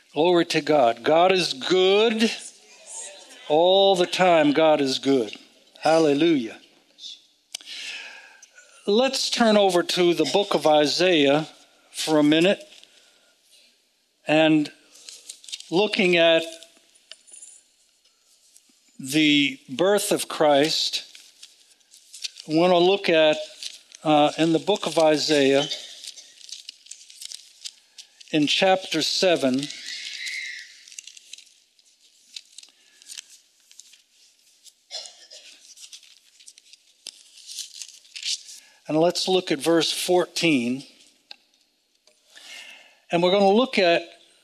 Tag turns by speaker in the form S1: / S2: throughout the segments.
S1: Glory to God. God is good. All the time, God is good. Hallelujah. Let's turn over to the book of Isaiah for a minute and looking at the birth of Christ. I want to look at in the book of Isaiah in chapter 7. And let's look at verse 14. And we're going to look at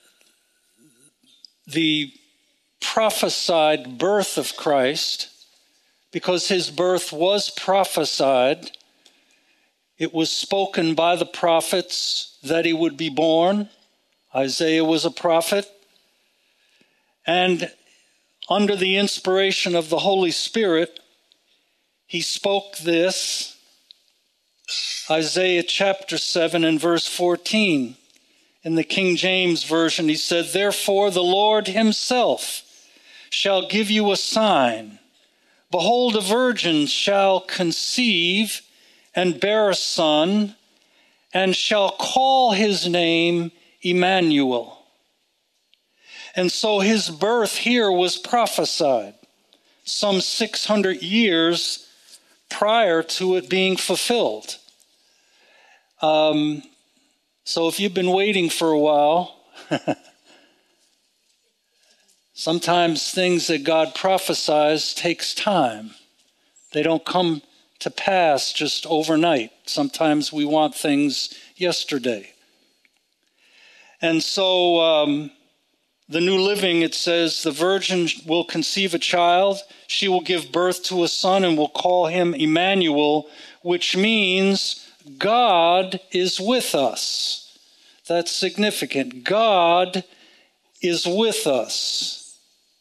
S1: the prophesied birth of Christ, because his birth was prophesied. It was spoken by the prophets that he would be born. Isaiah was a prophet. And under the inspiration of the Holy Spirit, he spoke this. Isaiah chapter 7 and verse 14. In the King James Version, he said, "Therefore the Lord himself shall give you a sign. Behold, a virgin shall conceive and bear a son, and shall call his name Emmanuel." And so his birth here was prophesied some 600 years prior to it being fulfilled. So if you've been waiting for a while, sometimes things that God prophesies takes time. They don't come to pass just overnight. Sometimes we want things yesterday. And so the New Living, it says, "The virgin will conceive a child. She will give birth to a son and will call him Emmanuel," which means God is with us. That's significant. God is with us.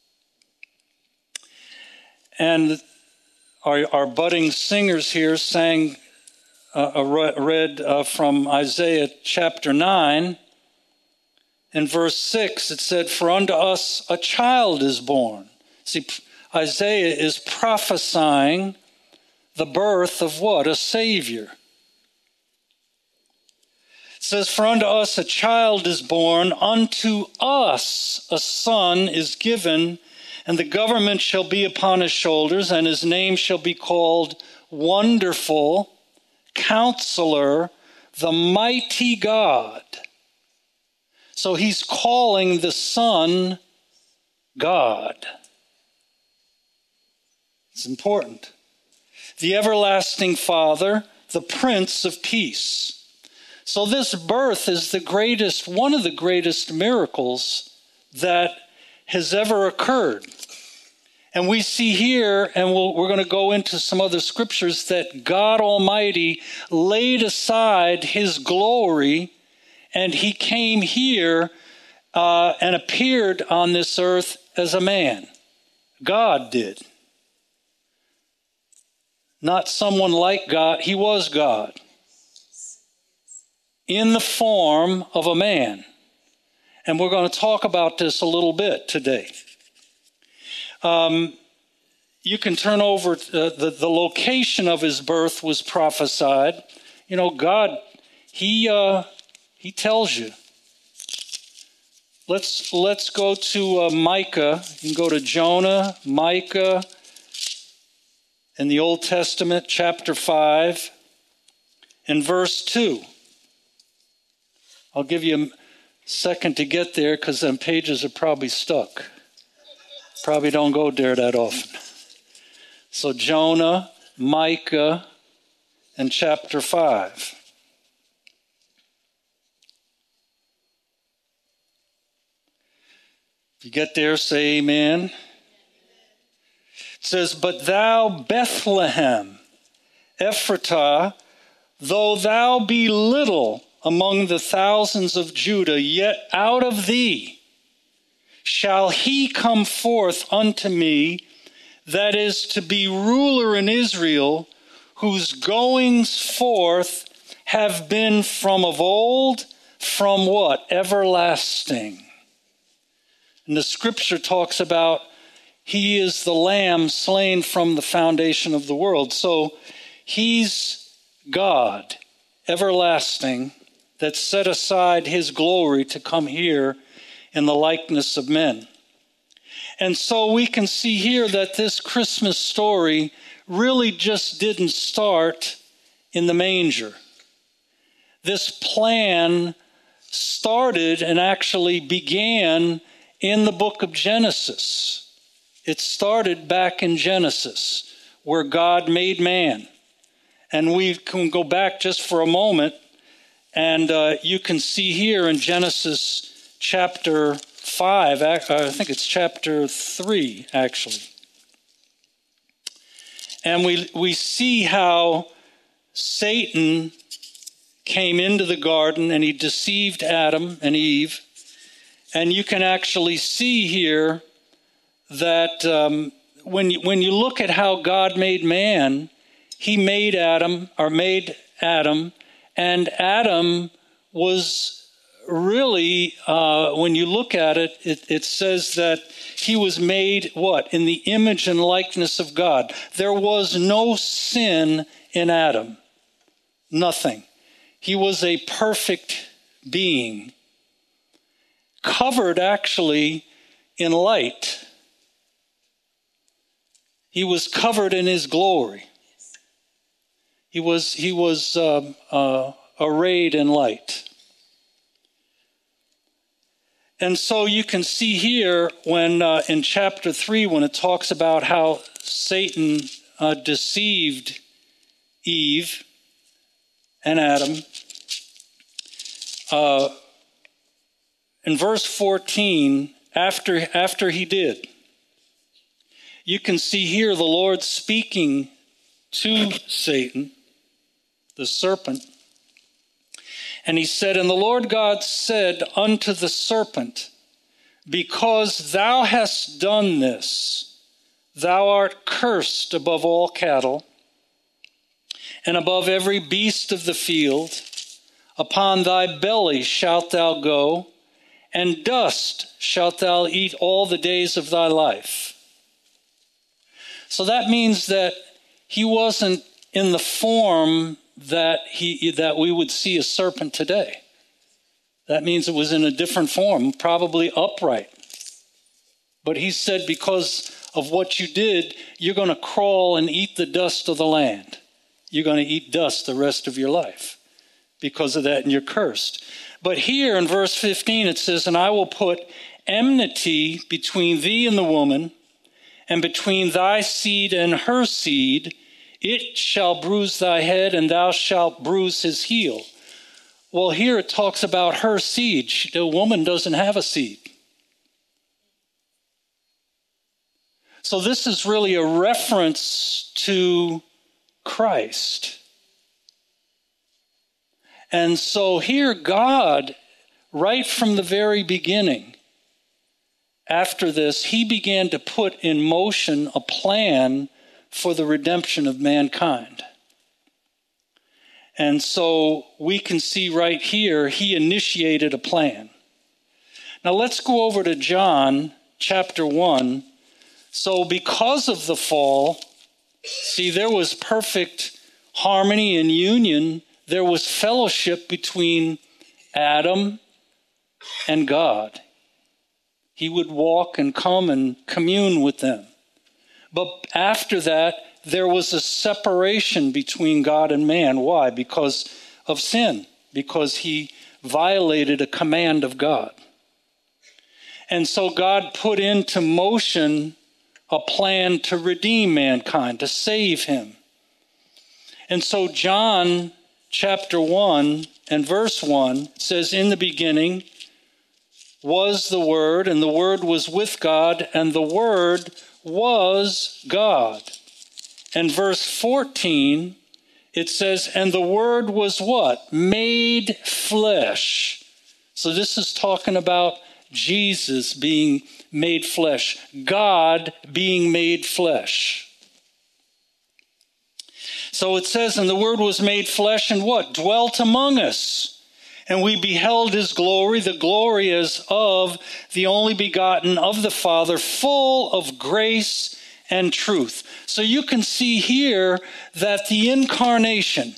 S1: And our budding singers here sang, read from Isaiah chapter 9. In verse 6, it said, "For unto us a child is born." See, Isaiah is prophesying the birth of what? A Savior. It says, "For unto us a child is born, unto us a son is given, and the government shall be upon his shoulders, and his name shall be called Wonderful, Counselor, the Mighty God." So he's calling the Son God. It's important. "The Everlasting Father, the Prince of Peace." So this birth is one of the greatest miracles that has ever occurred. And we see here, and we're going to go into some other scriptures, that God Almighty laid aside his glory and he came here and appeared on this earth as a man. God did. Not someone like God. He was God in the form of a man. And we're going to talk about this a little bit today. You can turn over the location of his birth was prophesied. You know, God, he tells you. Let's go to Micah. You can go to Jonah, Micah, in the Old Testament, chapter 5, and verse 2. I'll give you a second to get there because them pages are probably stuck. Probably don't go there that often. So Jonah, Micah, and chapter 5. If you get there, say amen. It says, "But thou, Bethlehem, Ephratah, though thou be little among the thousands of Judah, yet out of thee shall he come forth unto me, that is to be ruler in Israel, whose goings forth have been from of old, from what? Everlasting." And the scripture talks about he is the lamb slain from the foundation of the world. So he's God, everlasting, that set aside his glory to come here in the likeness of men. And so we can see here that this Christmas story really just didn't start in the manger. This plan started and actually began in the book of Genesis. It started back in Genesis, where God made man. And we can go back just for a moment, and you can see here in Genesis chapter 5, I think it's chapter 3, actually. And we see how Satan came into the garden and he deceived Adam and Eve. And you can actually see here that when you look at how God made man, he made Adam, and Adam was really, when you look at it, it says that he was made, what? In the image and likeness of God. There was no sin in Adam. Nothing. He was a perfect being, covered actually in light. He was covered in his glory. He was arrayed in light. And so you can see here when in chapter 3, when it talks about how Satan deceived Eve and Adam, in verse 14, after he did, you can see here the Lord speaking to Satan, the serpent. And he said, "And the Lord God said unto the serpent, because thou hast done this, thou art cursed above all cattle, and above every beast of the field. Upon thy belly shalt thou go, and dust shalt thou eat all the days of thy life." So that means that he wasn't in the form that we would see a serpent today. That means it was in a different form, probably upright. But he said, because of what you did, you're going to crawl and eat the dust of the land. You're going to eat dust the rest of your life because of that, and you're cursed. But here in verse 15 it says, "And I will put enmity between thee and the woman, and between thy seed and her seed. It shall bruise thy head, and thou shalt bruise his heel." Well, here it talks about her seed. The woman doesn't have a seed. So this is really a reference to Christ. And so here God, right from the very beginning, after this, he began to put in motion a plan for the redemption of mankind. And so we can see right here, he initiated a plan. Now let's go over to John chapter 1. So because of the fall, see, there was perfect harmony and union. There was fellowship between Adam and God. He would walk and come and commune with them. But after that, there was a separation between God and man. Why? Because of sin. Because he violated a command of God. And so God put into motion a plan to redeem mankind, to save him. And so John chapter 1 and verse 1 says, "In the beginning was the Word, and the Word was with God, and the Word was God." And verse 14, it says, "And the Word was" what? Made flesh. So this is talking about Jesus being made flesh, God being made flesh. So it says, "And the Word was made flesh, and" what? Dwelt among us. And we beheld his glory, the glory as of the only begotten of the Father, full of grace and truth. So you can see here that the incarnation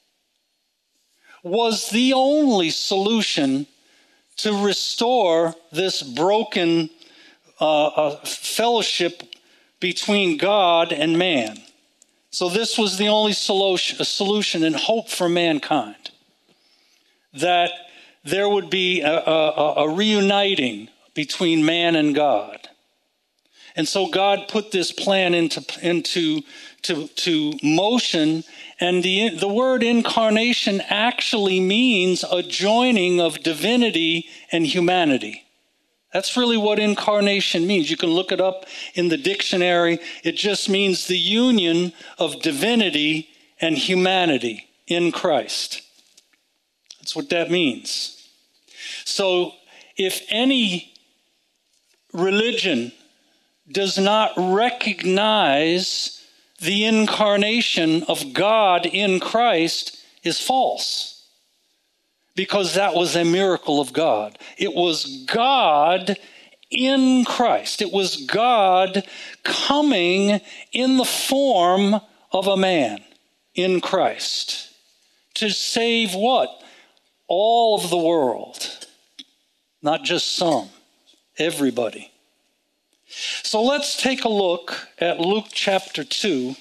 S1: was the only solution to restore this broken fellowship between God and man. So this was the only solution and hope for mankind, that there would be a reuniting between man and God. And so God put this plan into motion, and the word incarnation actually means a joining of divinity and humanity. That's really what incarnation means. You can look it up in the dictionary. It just means the union of divinity and humanity in Christ. That's what that means. So if any religion does not recognize the incarnation of God in Christ, is false. Because that was a miracle of God. It was God in Christ. It was God coming in the form of a man in Christ to save what? All of the world. Not just some. Everybody. So let's take a look at Luke chapter 2.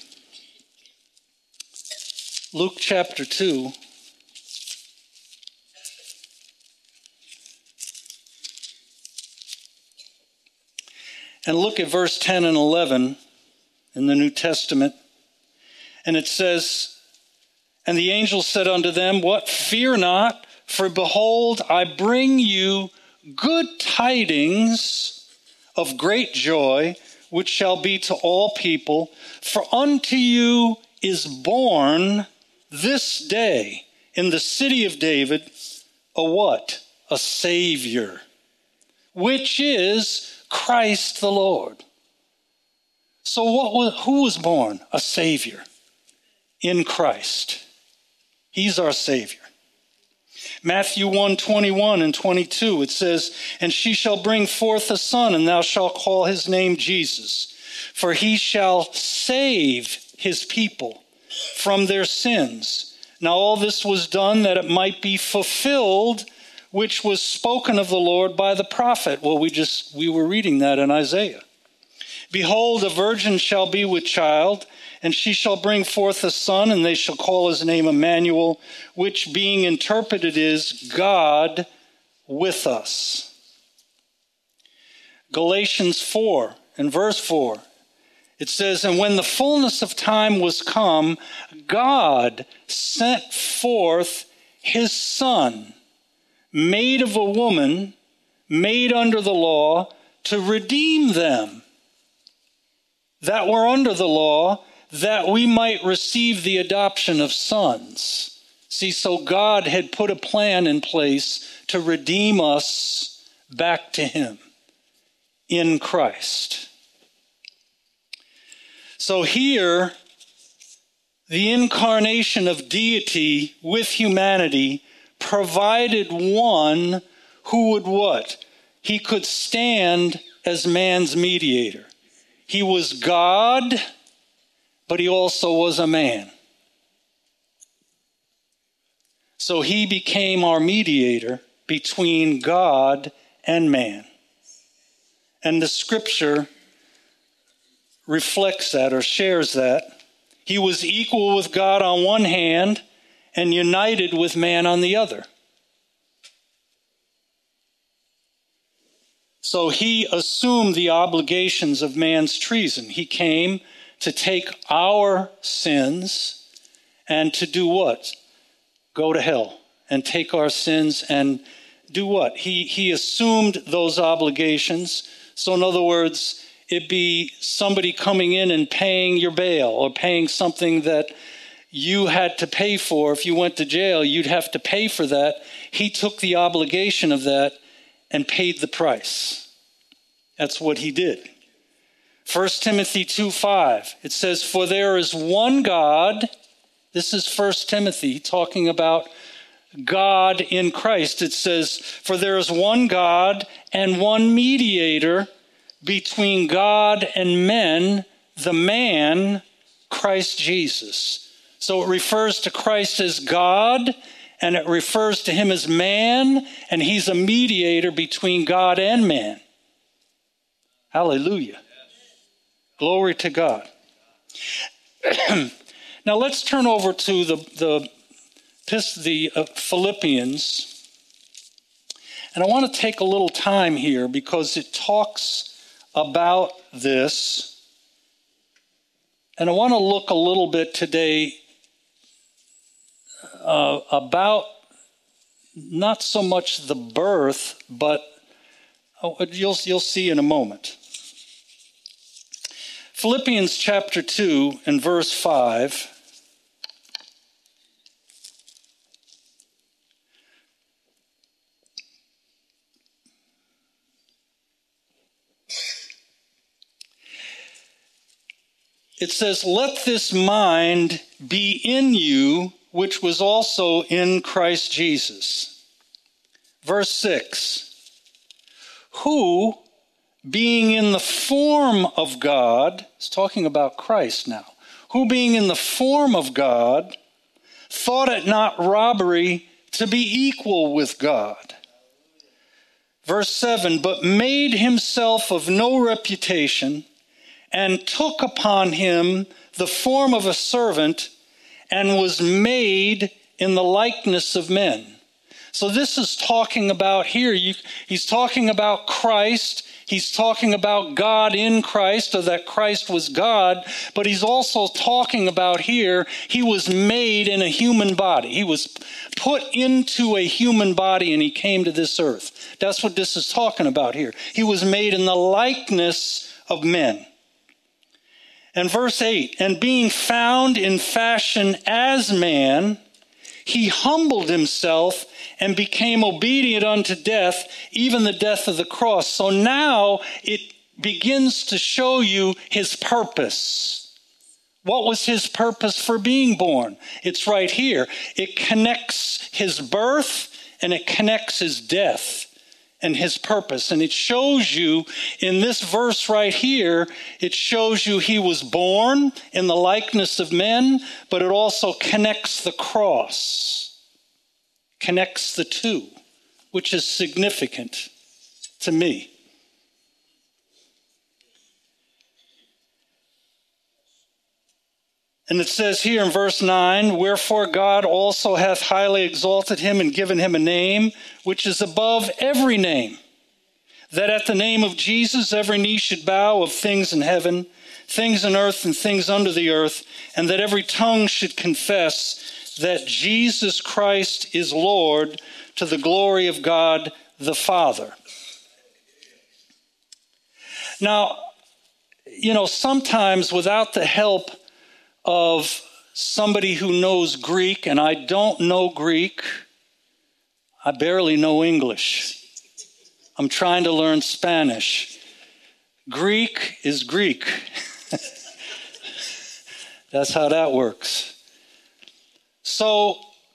S1: Luke chapter 2. And look at verse 10 and 11 in the New Testament. And it says, "And the angel said unto them, What? Fear not, for behold, I bring you good tidings of great joy, which shall be to all people. For unto you is born this day in the city of David a what? A Savior, which is Christ the Lord." So who was born? A Savior in Christ. He's our Savior. Matthew 1:21 and 22, it says, "And she shall bring forth a son, and thou shalt call his name Jesus. For he shall save his people from their sins. Now all this was done that it might be fulfilled, which was spoken of the Lord by the prophet." Well, we were reading that in Isaiah. "Behold, a virgin shall be with child, and she shall bring forth a son, and they shall call his name Emmanuel, which being interpreted is God with us." Galatians 4 and verse 4, it says, "And when the fullness of time was come, God sent forth his Son, made of a woman, made under the law, to redeem them that were under the law, that we might receive the adoption of sons." See, so God had put a plan in place to redeem us back to him in Christ. So here, the incarnation of deity with humanity provided one who would what? He could stand as man's mediator. He was God, but he also was a man. So he became our mediator between God and man. And the scripture reflects that or shares that. He was equal with God on one hand and united with man on the other. So he assumed the obligations of man's treason. He came to take our sins and to do what? Go to hell and take our sins and do what? He assumed those obligations. So in other words, it'd be somebody coming in and paying your bail or paying something that you had to pay for. If you went to jail, you'd have to pay for that. He took the obligation of that and paid the price. That's what he did. 1 Timothy 2:5, it says, "For there is one God." This is 1 Timothy talking about God in Christ. It says, for there is one God and one mediator between God and men, the man, Christ Jesus. So it refers to Christ as God, and it refers to him as man, and he's a mediator between God and man. Hallelujah. Glory to God. Now let's turn over to the Philippians. And I want to take a little time here because it talks about this. And I want to look a little bit today about not so much the birth, but you'll see in a moment. Philippians chapter 2 and verse 5. It says, let this mind be in you, which was also in Christ Jesus. Verse 6, who, being in the form of God, it's talking about Christ now, who being in the form of God, thought it not robbery to be equal with God. Verse 7, but made himself of no reputation, and took upon him the form of a servant, and was made in the likeness of men. So this is talking about here, he's talking about Christ, he's talking about God in Christ, or that Christ was God, but he's also talking about here, he was made in a human body. He was put into a human body and he came to this earth. That's what this is talking about here. He was made in the likeness of men. And verse 8, and being found in fashion as man, he humbled himself and became obedient unto death, even the death of the cross. So now it begins to show you his purpose. What was his purpose for being born? It's right here. It connects his birth and it connects his death and his purpose. And it shows you in this verse right here, it shows you he was born in the likeness of men, but it also connects the cross, connects the two, which is significant to me. And it says here in verse 9, wherefore God also hath highly exalted him and given him a name which is above every name, that at the name of Jesus every knee should bow, of things in heaven, things in earth, and things under the earth, and that every tongue should confess that Jesus Christ is Lord, to the glory of God the Father. Now, sometimes without the help of somebody who knows Greek, and I don't know Greek, I barely know English. I'm trying to learn Spanish. Greek is Greek. That's how that works. So,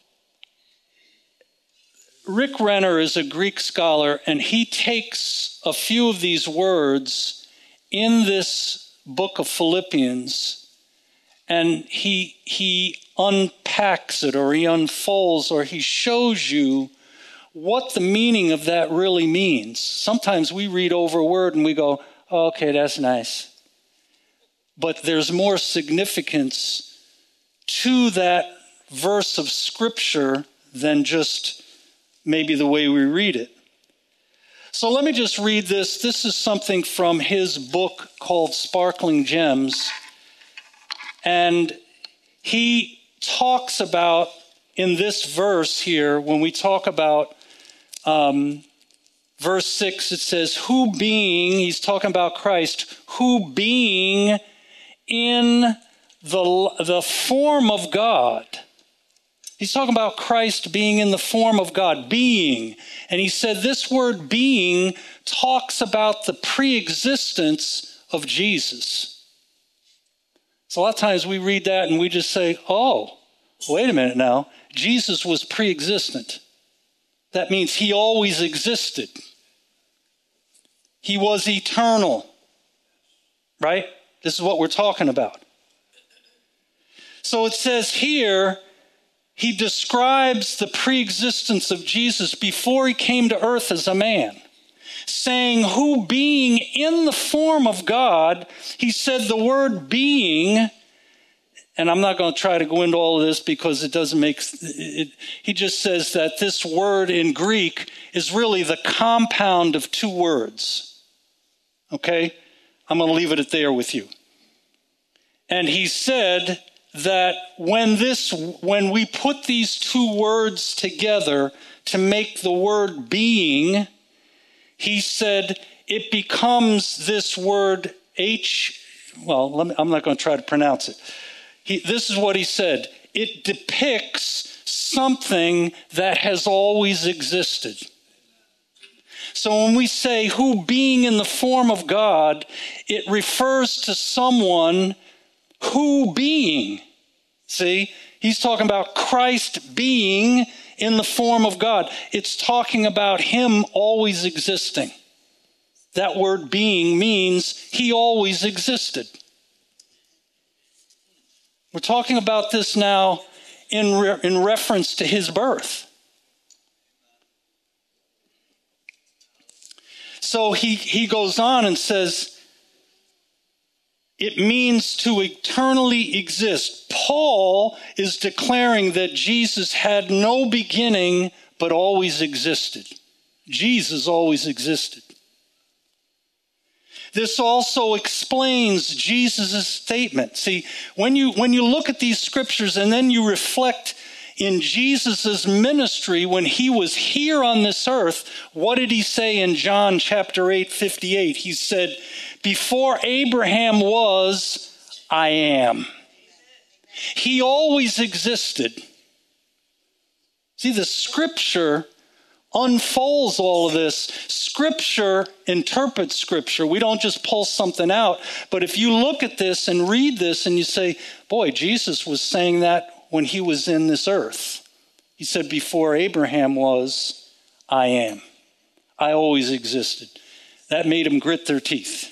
S1: Rick Renner is a Greek scholar, and he takes a few of these words in this book of Philippians, and he unpacks it, or he unfolds, or he shows you what the meaning of that really means. Sometimes we read over a word and we go, oh, okay, that's nice. But there's more significance to that verse of Scripture than just maybe the way we read it. So let me just read this. This is something from his book called Sparkling Gems. And he talks about, in this verse here, when we talk about verse 6, it says, who being, he's talking about Christ, who being in the form of God. He's talking about Christ being in the form of God, being. And he said this word being talks about the pre-existence of Jesus. So a lot of times we read that and we just say, oh, wait a minute now. Jesus was pre-existent. That means he always existed. He was eternal. Right? This is what we're talking about. So it says here, he describes the pre-existence of Jesus before he came to earth as a man, saying, who being in the form of God, he said the word being, and I'm not going to try to go into all of this because it doesn't make it. He just says that this word in Greek is really the compound of two words. Okay? I'm going to leave it there with you. And he said that when we put these two words together to make the word being, he said it becomes this word I'm not going to try to pronounce it. This is what he said. It depicts something that has always existed. So when we say who being in the form of God, it refers to someone who being. See, he's talking about Christ being in the form of God. It's talking about him always existing. That word being means he always existed. We're talking about this now in reference to his birth. So he goes on and says, it means to eternally exist. Paul is declaring that Jesus had no beginning but always existed. Jesus always existed. This also explains Jesus' statement. See, when you look at these scriptures and then you reflect in Jesus' ministry when he was here on this earth, what did he say in John chapter 8:58? He said, before Abraham was, I am. He always existed. See, the scripture unfolds all of this. Scripture interprets scripture. We don't just pull something out. But if you look at this and read this and you say, boy, Jesus was saying that when he was in this earth. He said, before Abraham was, I am. I always existed. That made them grit their teeth.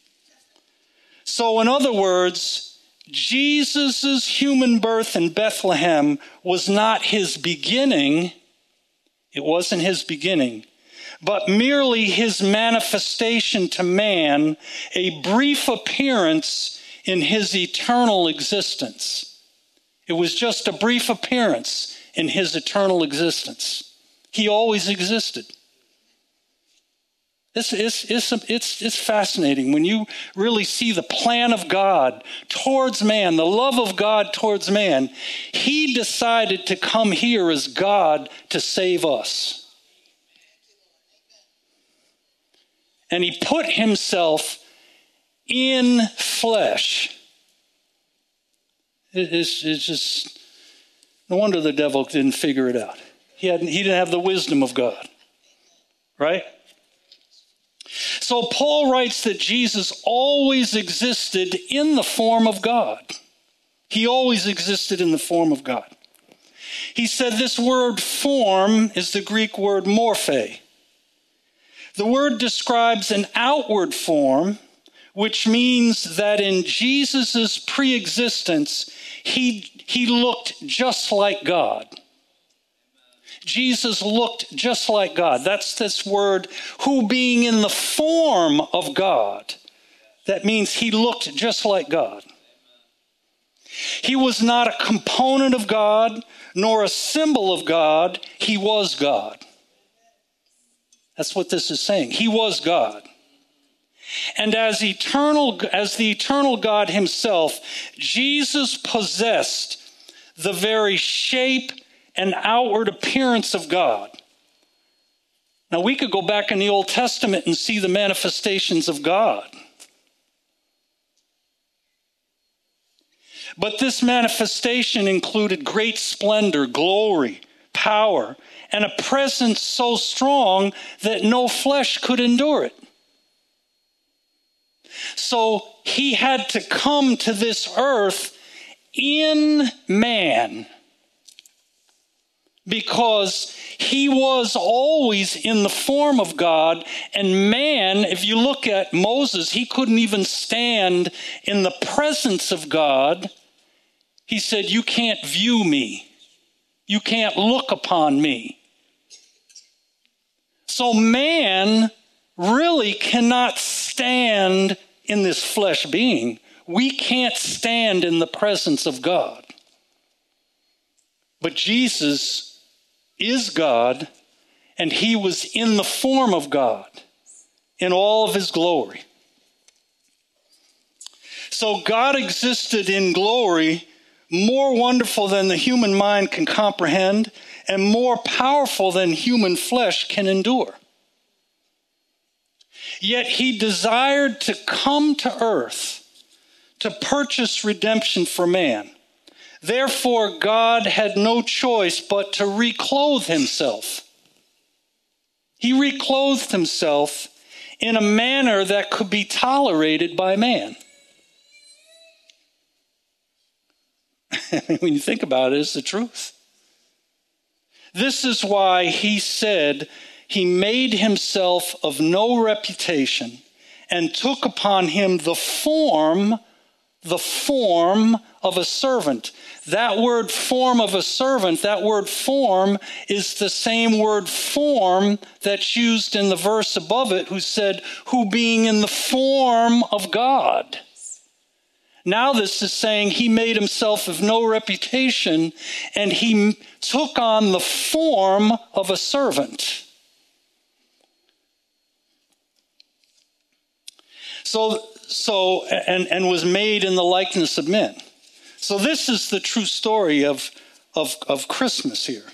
S1: So in other words, Jesus' human birth in Bethlehem was not his beginning. It wasn't his beginning, but merely his manifestation to man, a brief appearance in his eternal existence. It was just a brief appearance in his eternal existence. He always existed. It's fascinating when you really see the plan of God towards man, the love of God towards man. He decided to come here as God to save us. And he put himself in flesh. It's just, no wonder the devil didn't figure it out. He didn't have the wisdom of God, right? So Paul writes that Jesus always existed in the form of God. He always existed in the form of God. He said this word form is the Greek word morphe. The word describes an outward form, which means that in Jesus' pre-existence, he looked just like God. Jesus looked just like God. That's this word, who being in the form of God. That means he looked just like God. He was not a component of God, nor a symbol of God. He was God. That's what this is saying. He was God. And as the eternal God himself, Jesus possessed the very shape and outward appearance of God. Now, we could go back in the Old Testament and see the manifestations of God. But this manifestation included great splendor, glory, power, and a presence so strong that no flesh could endure it. So he had to come to this earth in man. because he was always in the form of God. And man, if you look at Moses, he couldn't even stand in the presence of God. He said, "You can't view me. You can't look upon me." So man really cannot stand in this flesh being. We can't stand in the presence of God. But Jesus is God, and he was in the form of God in all of his glory. So God existed in glory, more wonderful than the human mind can comprehend, and more powerful than human flesh can endure. Yet he desired to come to earth to purchase redemption for man. Therefore, God had no choice but to reclothe himself. He reclothed himself in a manner that could be tolerated by man. When you think about it, it's the truth. This is why he said he made himself of no reputation and took upon him the form of a servant. That word form of a servant, that word form is the same word form that's used in the verse above it, who said, who being in the form of God. Now this is saying he made himself of no reputation and he took on the form of a servant. And was made in the likeness of men. So this is the true story of Christmas here.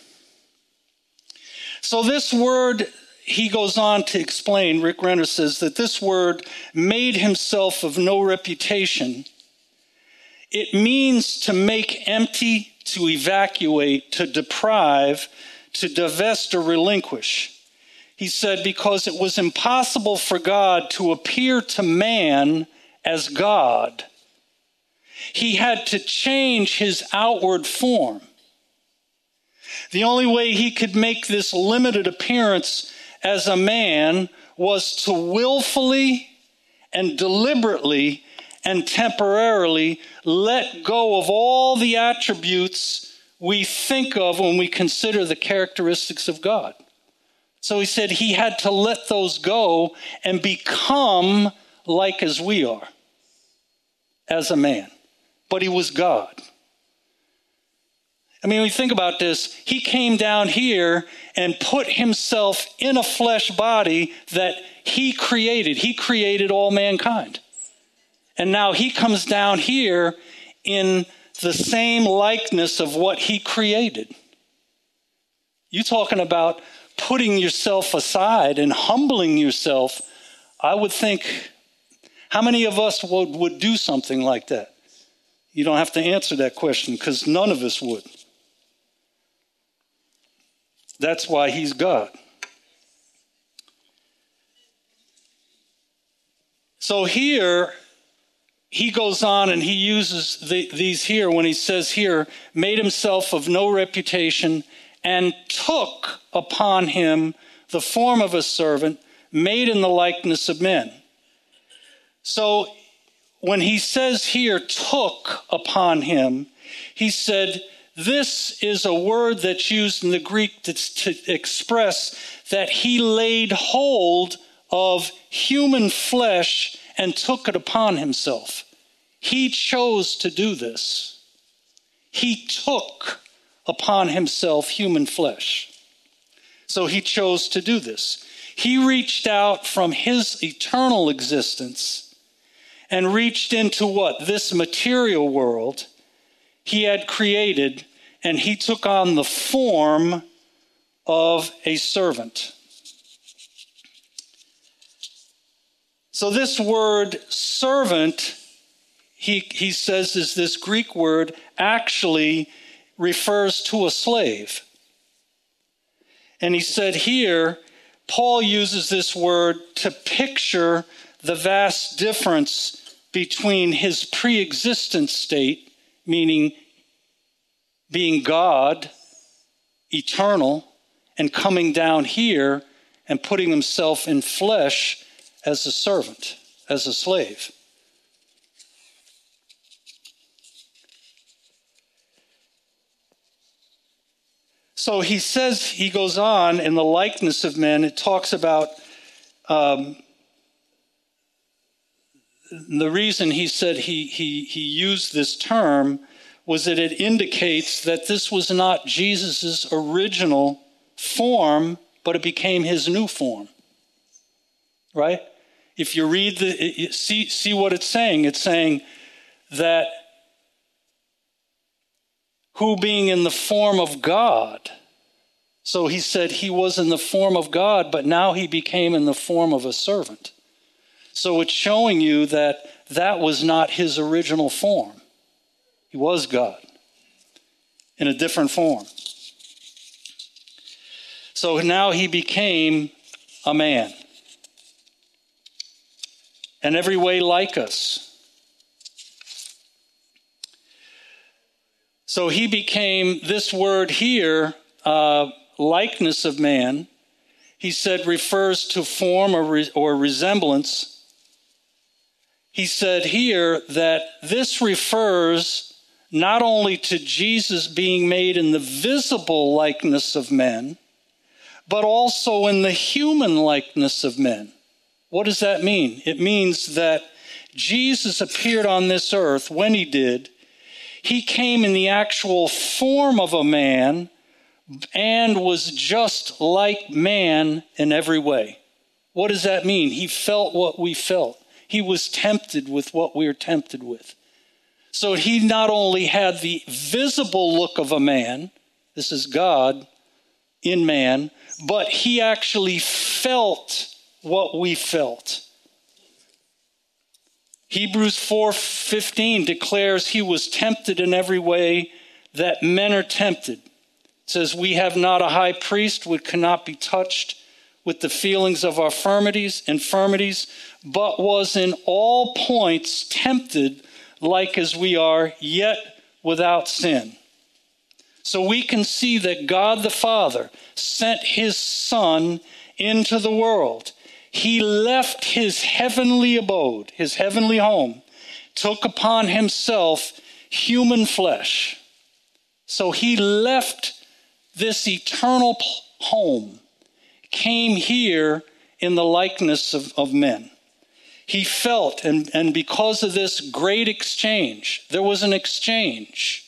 S1: So this word, he goes on to explain, Rick Renner says that this word made himself of no reputation. It means to make empty, to evacuate, to deprive, to divest or relinquish. He said, because it was impossible for God to appear to man as God. He had to change his outward form. The only way he could make this limited appearance as a man was to willfully and deliberately and temporarily let go of all the attributes we think of when we consider the characteristics of God. So he said he had to let those go and become like as we are, as a man. But he was God. I mean, when you think about this, he came down here and put himself in a flesh body that he created. He created all mankind. And now he comes down here in the same likeness of what he created. You talking about putting yourself aside and humbling yourself. I would think, how many of us would do something like that? You don't have to answer that question because none of us would. That's why he's God. So here, he goes on and he uses these here when he says here, made himself of no reputation and took upon him the form of a servant, made in the likeness of men. So when he says here, took upon him, he said, this is a word that's used in the Greek to express that he laid hold of human flesh and took it upon himself. He chose to do this. He took upon himself human flesh. So he chose to do this. He reached out from his eternal existence and reached into what? This material world he had created, and he took on the form of a servant. So this word servant, he says, is this Greek word, actually refers to a slave. And he said here, Paul uses this word to picture the vast difference between his pre-existent state, meaning being God, eternal, and coming down here and putting himself in flesh as a servant, as a slave. So he says, he goes on, in the likeness of men, it talks about the reason he said he used this term was that it indicates that this was not Jesus' original form, but it became his new form. Right? If you read see what it's saying. It's saying that who being in the form of God. So he said he was in the form of God, but now he became in the form of a servant. So it's showing you that that was not his original form. He was God in a different form. So now he became a man. And every way like us. So he became, this word here, likeness of man, he said refers to form or resemblance. He said here that this refers not only to Jesus being made in the visible likeness of men, but also in the human likeness of men. What does that mean? It means that Jesus appeared on this earth. When he did, he came in the actual form of a man and was just like man in every way. What does that mean? He felt what we felt. He was tempted with what we are tempted with. So he not only had the visible look of a man, this is God in man, but he actually felt what we felt. Hebrews 4:15 declares he was tempted in every way that men are tempted. It says, we have not a high priest which cannot be touched with the feelings of our infirmities, but was in all points tempted like as we are, yet without sin. So we can see that God the Father sent his Son into the world. He left his heavenly abode, his heavenly home, took upon himself human flesh. So he left this eternal home, came here in the likeness of men. He felt, and because of this great exchange, there was an exchange.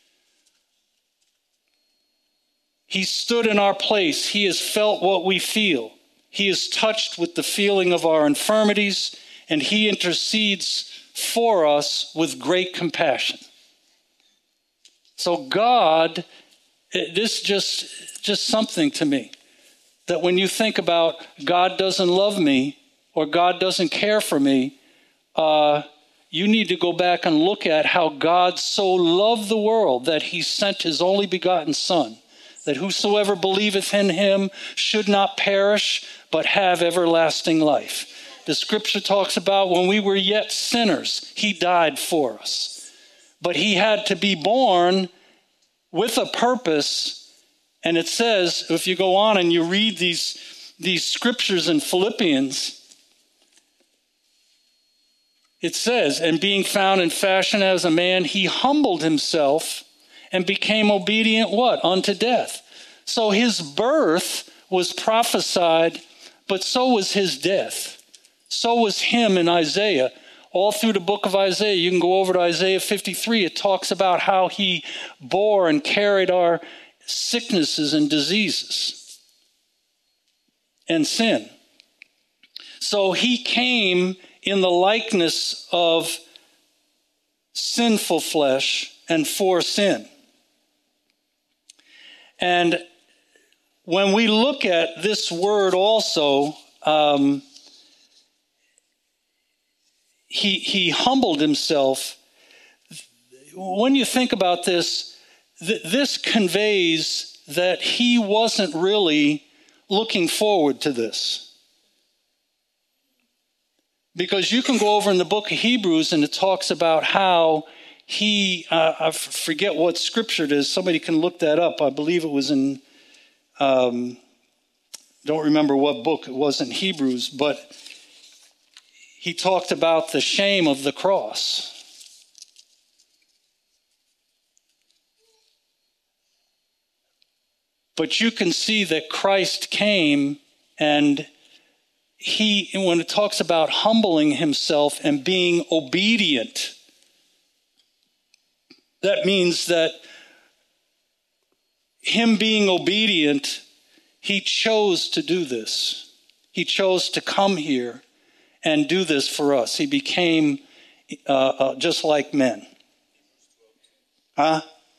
S1: He stood in our place. He has felt what we feel. He is touched with the feeling of our infirmities, and he intercedes for us with great compassion. So God, this just something to me, that when you think about God doesn't love me or God doesn't care for me, you need to go back and look at how God so loved the world that he sent his only begotten Son, that whosoever believeth in him should not perish, but have everlasting life. The scripture talks about when we were yet sinners, he died for us. But he had to be born with a purpose. And it says, if you go on and you read these scriptures in Philippians, it says, and being found in fashion as a man, he humbled himself and became obedient, what? Unto death. So his birth was prophesied, but so was his death. So was him in Isaiah. All through the book of Isaiah, you can go over to Isaiah 53. It talks about how he bore and carried our sicknesses and diseases and sin. So he came in the likeness of sinful flesh and for sin. And when we look at this word also, he humbled himself. When you think about this, this conveys that he wasn't really looking forward to this. Because you can go over in the book of Hebrews and it talks about how he, I forget what scripture it is. Somebody can look that up. I believe it was in don't remember what book it was in Hebrews, but he talked about the shame of the cross. But you can see that Christ came, and when it talks about humbling himself and being obedient, that means that him being obedient, he chose to do this. He chose to come here and do this for us. He became just like men. Huh?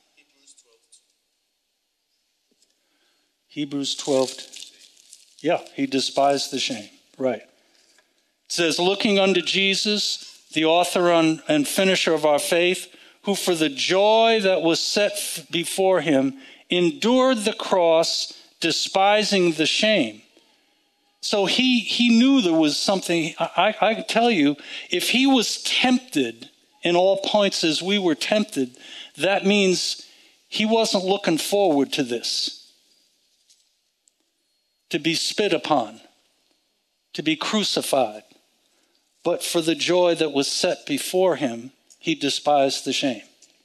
S1: Hebrews 12. Yeah, he despised the shame. Right. It says, looking unto Jesus, the author and finisher of our faith, who for the joy that was set before him endured the cross, despising the shame. So he knew there was something. I can tell you, if he was tempted in all points as we were tempted, that means he wasn't looking forward to this. To be spit upon, to be crucified. But for the joy that was set before him, he despised the shame.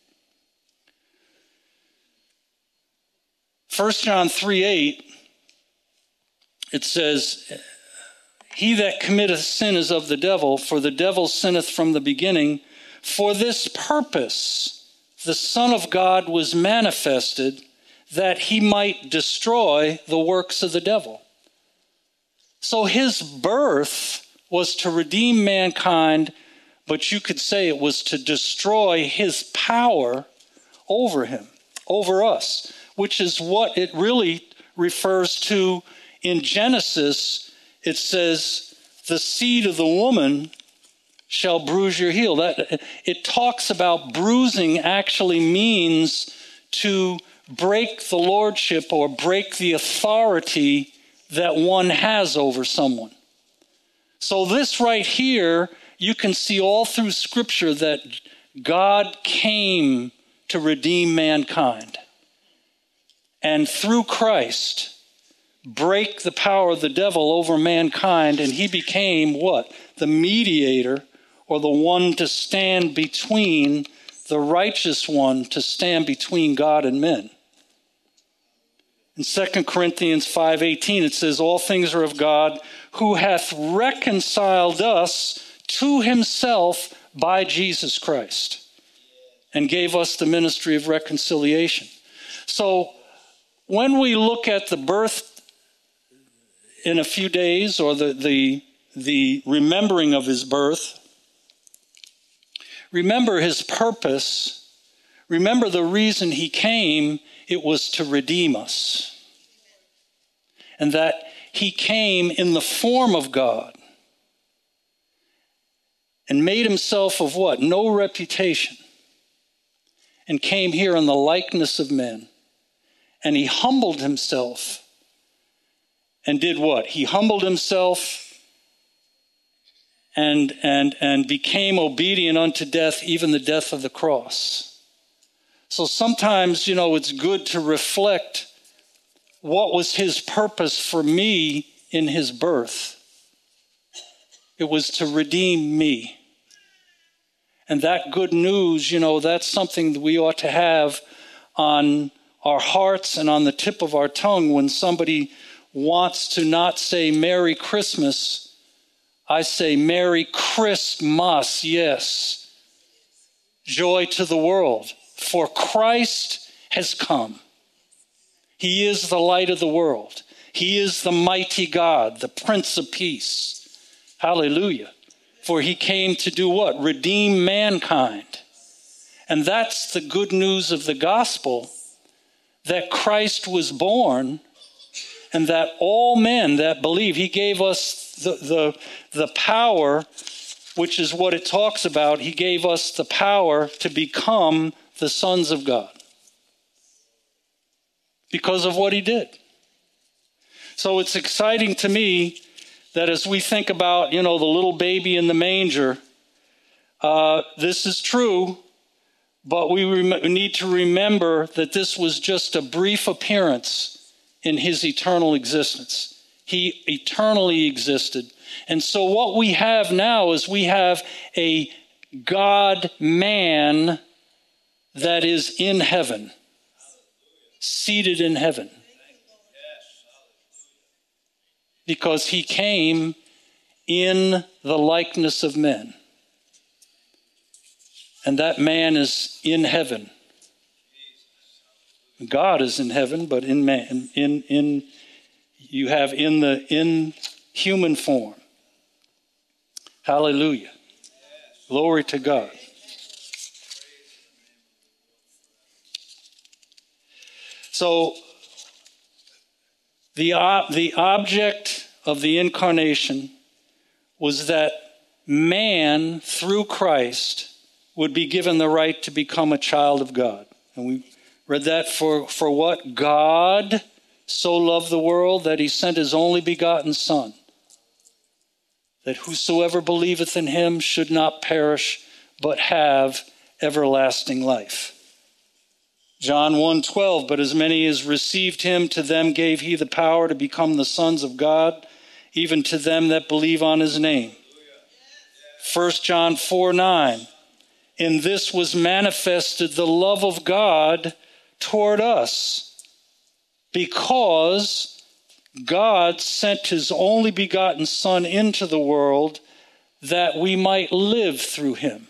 S1: 1 John 3:8, it says, he that committeth sin is of the devil, for the devil sinneth from the beginning. For this purpose the Son of God was manifested, that he might destroy the works of the devil. So his birth was to redeem mankind, but you could say it was to destroy his power over him, over us, which is what it really refers to in Genesis. It says, the seed of the woman shall bruise your heel. That it talks about bruising actually means to break the lordship or break the authority that one has over someone. So this right here, you can see all through Scripture that God came to redeem mankind. And through Christ, break the power of the devil over mankind, and he became what? The mediator, or the one to stand between, the righteous one to stand between God and men. In 2 Corinthians 5:18, it says, all things are of God, who hath reconciled us to himself by Jesus Christ, and gave us the ministry of reconciliation. So when we look at the birth in a few days, or the remembering of his birth, remember his purpose, remember the reason he came. It was to redeem us. And that he came in the form of God and made himself of what? No reputation. And came here in the likeness of men. And he humbled himself. And did what? He humbled himself and became obedient unto death, even the death of the cross. So sometimes, it's good to reflect what was his purpose for me in his birth. It was to redeem me. And that good news, that's something that we ought to have on our hearts and on the tip of our tongue when somebody wants to not say Merry Christmas. I say Merry Christmas, yes. Joy to the world. For Christ has come. He is the light of the world. He is the mighty God, the Prince of Peace. Hallelujah. For he came to do what? Redeem mankind. And that's the good news of the gospel, that Christ was born and that all men that believe, he gave us the power, which is what it talks about. He gave us the power to become the sons of God because of what he did. So it's exciting to me that as we think about, the little baby in the manger, this is true, but we need to remember that this was just a brief appearance in his eternal existence. He eternally existed. And so what we have now is we have a God-man that is in heaven, seated in heaven. Because he came in the likeness of men. And that man is in heaven. God is in heaven, but in man, you have in human form. Hallelujah. Glory to God. So the object of the incarnation was that man, through Christ, would be given the right to become a child of God. And we read that for what? God so loved the world that he sent his only begotten Son, that whosoever believeth in him should not perish, but have everlasting life. John 1:12, but as many as received him, to them gave he the power to become the sons of God, even to them that believe on his name. 1 John 4:9, in this was manifested the love of God toward us, because God sent his only begotten Son into the world that we might live through him.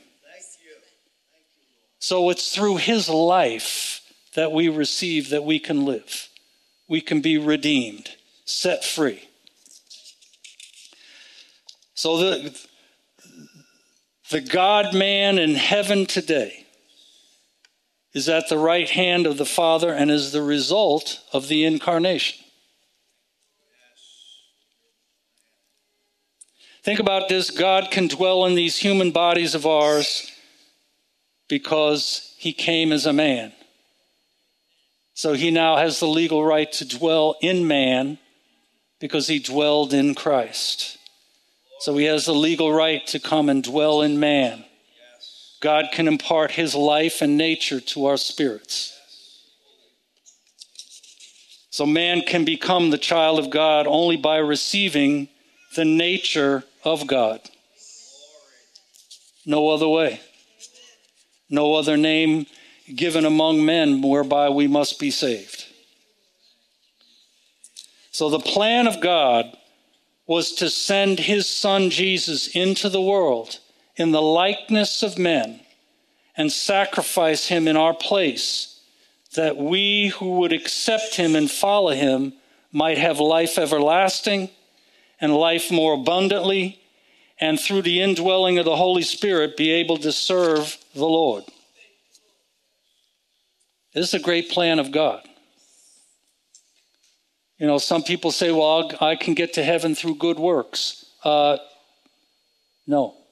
S1: So it's through his life that we receive that we can live. We can be redeemed, set free. So the God-man in heaven today is at the right hand of the Father and is the result of the incarnation. Think about this. God can dwell in these human bodies of ours because he came as a man. So he now has the legal right to dwell in man because he dwelled in Christ. So he has the legal right to come and dwell in man. God can impart his life and nature to our spirits. So man can become the child of God only by receiving the nature of God. No other way. No other name given among men whereby we must be saved. So the plan of God was to send his Son Jesus into the world in the likeness of men and sacrifice him in our place, that we who would accept him and follow him might have life everlasting and life more abundantly, and through the indwelling of the Holy Spirit be able to serve the Lord. This is a great plan of God. You know, some people say, well, I can get to heaven through good works. No.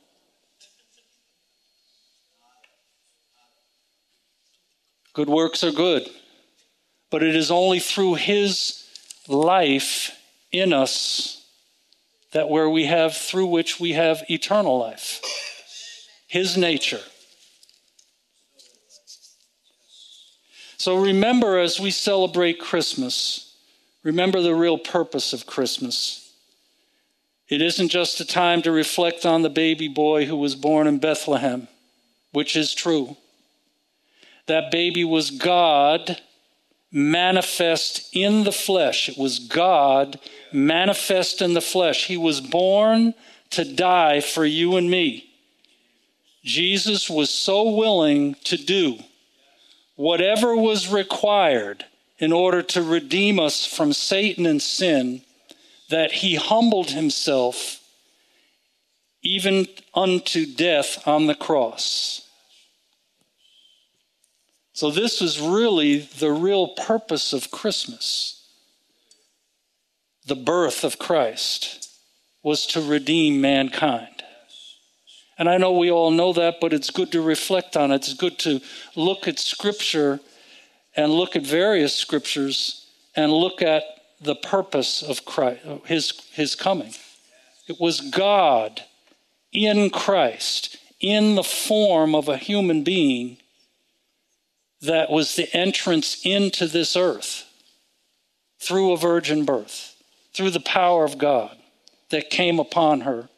S1: Good works are good. But it is only through his life in us through which we have eternal life. His nature. So remember, as we celebrate Christmas, remember the real purpose of Christmas. It isn't just a time to reflect on the baby boy who was born in Bethlehem, which is true. That baby was God manifest in the flesh. It was God manifest in the flesh. He was born to die for you and me. Jesus was so willing to do whatever was required in order to redeem us from Satan and sin, that he humbled himself even unto death on the cross. So this is really the real purpose of Christmas. The birth of Christ was to redeem mankind. And I know we all know that, but it's good to reflect on it. It's good to look at Scripture and look at various Scriptures and look at the purpose of Christ, his coming. It was God in Christ, in the form of a human being, that was the entrance into this earth. through a virgin birth, through the power of God that came upon her.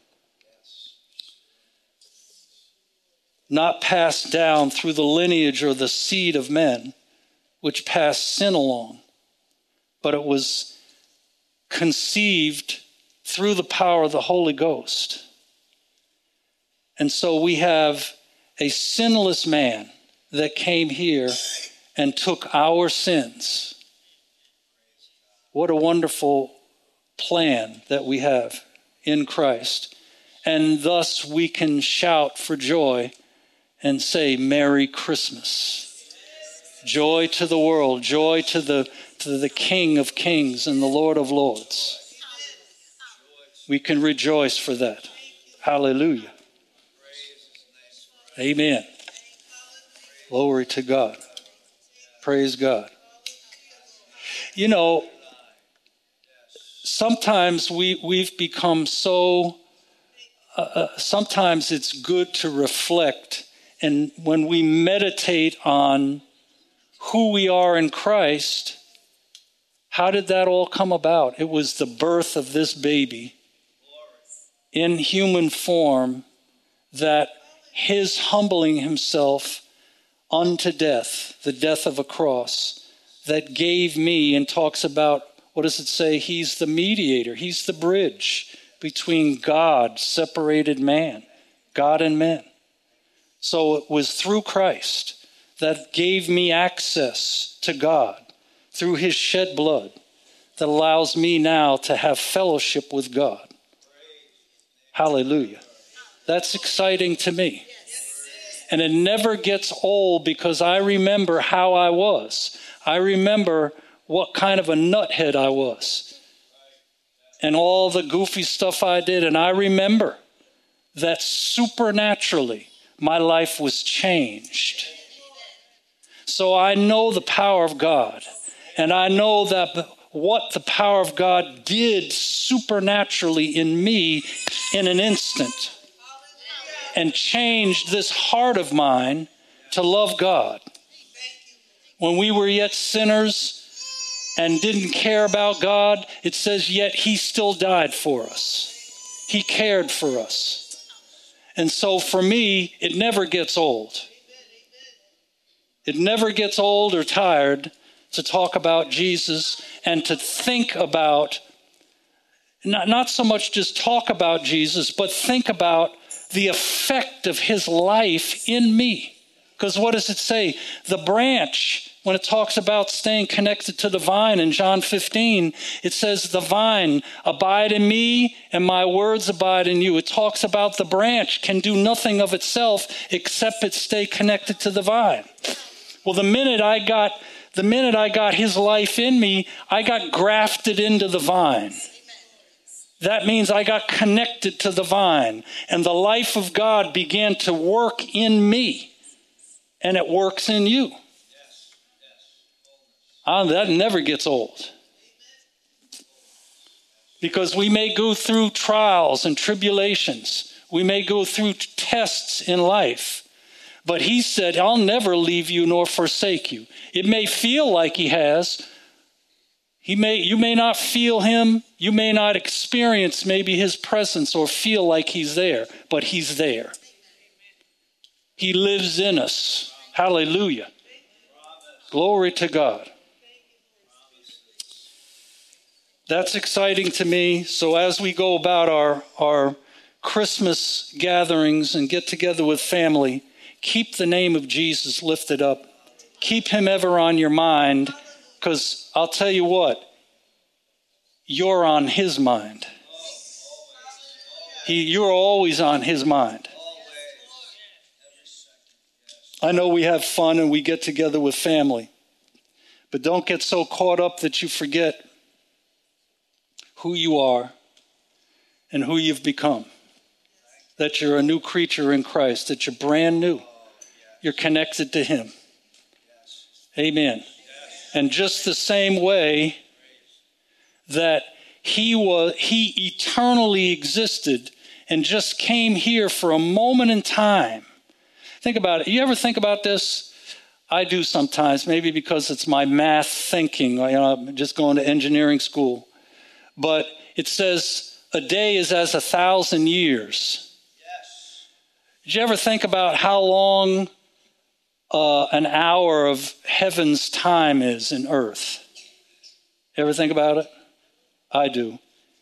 S1: Not passed down through the lineage or the seed of men, which passed sin along, but it was conceived through the power of the Holy Ghost. And so we have a sinless man that came here and took our sins. What a wonderful plan that we have in Christ. And thus we can shout for joy and say, Merry Christmas. Joy to the world, joy to the King of Kings and the Lord of Lords. We can rejoice for that. Hallelujah. Amen. Glory to God. Praise God. You know, sometimes we've become so, sometimes it's good to reflect. And when we meditate on who we are in Christ, how did that all come about? It was the birth of this baby in human form, that his humbling himself unto death, the death of a cross, that gave me, and talks about, what does it say? He's the mediator. He's the bridge between God, separated man, God and men. So it was through Christ that gave me access to God through his shed blood that allows me now to have fellowship with God. Hallelujah. That's exciting to me. And it never gets old, because I remember how I was. I remember what kind of a nuthead I was and all the goofy stuff I did. And I remember that supernaturally my life was changed. So I know the power of God, and I know that what the power of God did supernaturally in me in an instant, and changed this heart of mine to love God. When we were yet sinners and didn't care about God, it says, yet he still died for us. He cared for us. And so for me, it never gets old. It never gets old or tired to talk about Jesus and to think about, not so much just talk about Jesus, but think about the effect of his life in me. Because what does it say? The branch, when it talks about staying connected to the vine in John 15, it says the vine, abide in me and my words abide in you. It talks about the branch can do nothing of itself except it stay connected to the vine. Well, the minute I got his life in me, I got grafted into the vine. That means I got connected to the vine, and the life of God began to work in me, and it works in you. That never gets old. Because we may go through trials and tribulations. We may go through tests in life. But he said, I'll never leave you nor forsake you. It may feel like he has. You may not feel him. You may not experience maybe his presence or feel like he's there, but he's there. He lives in us. Hallelujah. Glory to God. That's exciting to me. So as we go about our Christmas gatherings and get together with family, keep the name of Jesus lifted up. Keep him ever on your mind, because I'll tell you what, you're on his mind. You're always on his mind. I know we have fun and we get together with family, but don't get so caught up that you forget who you are and who you've become. That you're a new creature in Christ, that you're brand new. You're connected to him. Amen. And just the same way that he eternally existed and just came here for a moment in time. Think about it. You ever think about this? I do sometimes, maybe because it's my math thinking. I'm just going to engineering school. But it says a day is as 1,000 years. Yes. Did you ever think about how long an hour of heaven's time is in earth? Ever think about it? I do.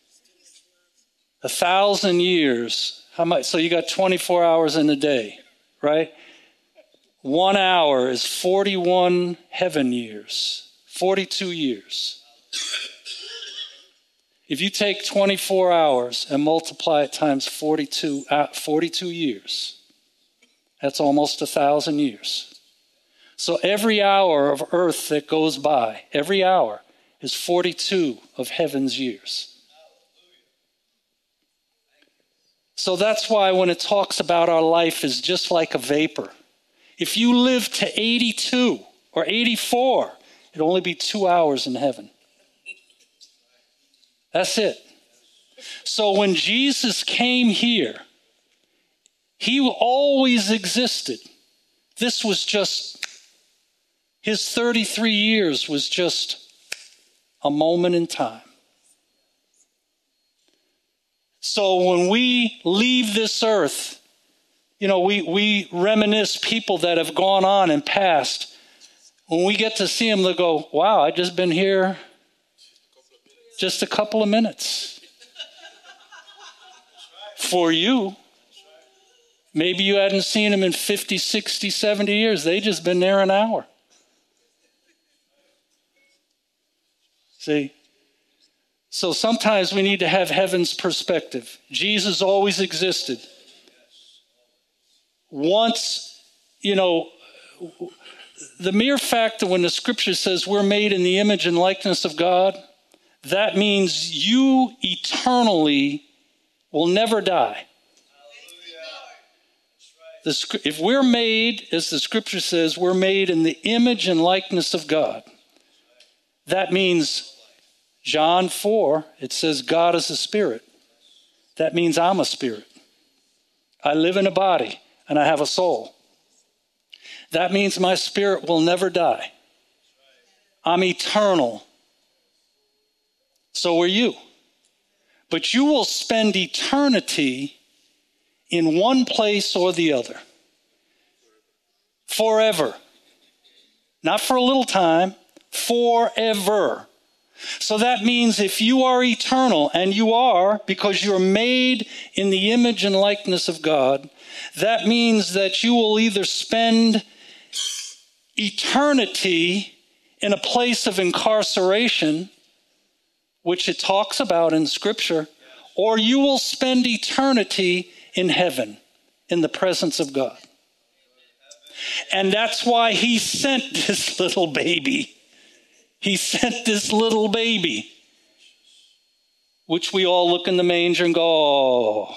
S1: 1,000 years. How much? So you got 24 hours in a day, right? 1 hour is 41 heaven years, 42 years. If you take 24 hours and multiply it times 42 years, that's almost 1,000 years. So every hour of earth that goes by, every hour is 42 of heaven's years. So that's why when it talks about our life is just like a vapor, if you live to 82 or 84, it'll only be 2 hours in heaven. That's it. So when Jesus came here, he always existed. This was just, his 33 years was just a moment in time. So when we leave this earth, we reminisce people that have gone on and passed. When we get to see them, they'll go, wow, I just been here just a couple of minutes. For you, maybe you hadn't seen them in 50, 60, 70 years. They just been there an hour. See? So sometimes we need to have heaven's perspective. Jesus always existed. Once, the mere fact that when the scripture says we're made in the image and likeness of God, that means you eternally will never die. If we're made, as the scripture says, we're made in the image and likeness of God. That means John 4, it says God is a spirit. That means I'm a spirit. I live in a body and I have a soul. That means my spirit will never die. I'm eternal. So are you. But you will spend eternity in one place or the other. Forever. Not for a little time, forever. So that means if you are eternal, and you are because you're made in the image and likeness of God, that means that you will either spend eternity in a place of incarceration, which it talks about in Scripture, or you will spend eternity in heaven, in the presence of God. And that's why he sent this little baby. He sent this little baby, which we all look in the manger and go, oh.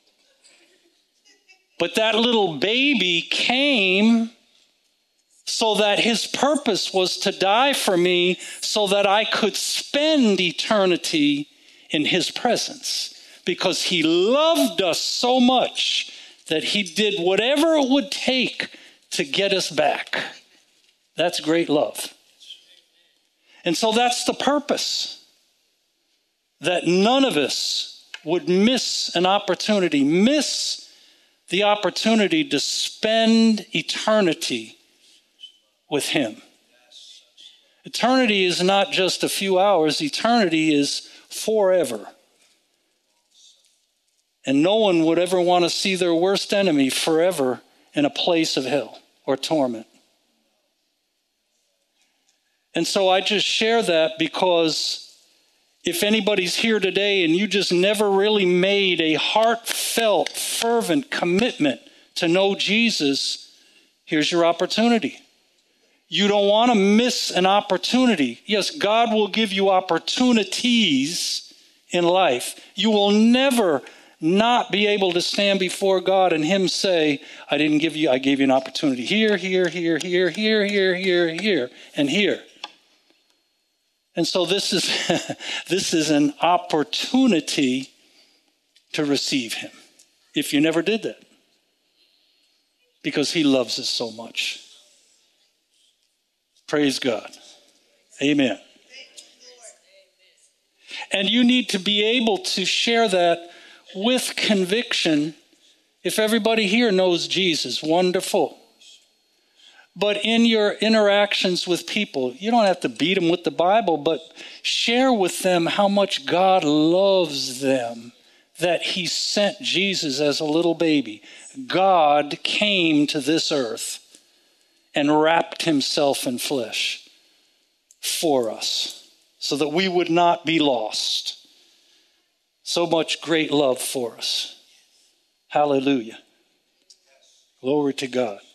S1: But that little baby came so that his purpose was to die for me so that I could spend eternity in his presence. Because he loved us so much that he did whatever it would take to get us back. That's great love. And so that's the purpose, that none of us would miss the opportunity to spend eternity with him. Eternity is not just a few hours. Eternity is forever. And no one would ever want to see their worst enemy forever in a place of hell or torment. And so I just share that because if anybody's here today and you just never really made a heartfelt, fervent commitment to know Jesus, here's your opportunity. You don't want to miss an opportunity. Yes, God will give you opportunities in life. You will never not be able to stand before God and him say, I gave you an opportunity here, here, here, here, here, here, here, here, and here. And so this is an opportunity to receive him if you never did that, because he loves us so much. Praise God. Amen. And you need to be able to share that with conviction. If everybody here knows Jesus, wonderful. But in your interactions with people, you don't have to beat them with the Bible, but share with them how much God loves them, that he sent Jesus as a little baby. God came to this earth and wrapped himself in flesh for us so that we would not be lost. So much great love for us. Hallelujah. Glory to God.